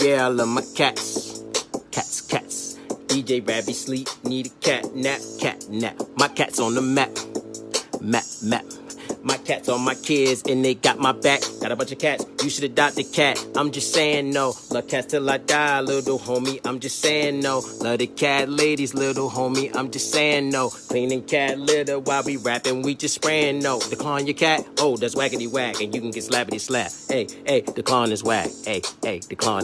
yeah, I love my cats. Cats, cats. DJ Rabby sleep, need a cat nap, cat nap. My cat's on the map, map, map. My cats are my kids and they got my back. Got a bunch of cats, you should adopt the cat. I'm just saying no, love cats till I die, little homie. I'm just saying no, love the cat ladies, little homie. I'm just saying no, cleaning cat litter while we rapping, we just spraying no. Decline your cat, oh that's waggity wag, and you can get slappity slap. Hey, hey, decline is whack. Hey, hey, decline.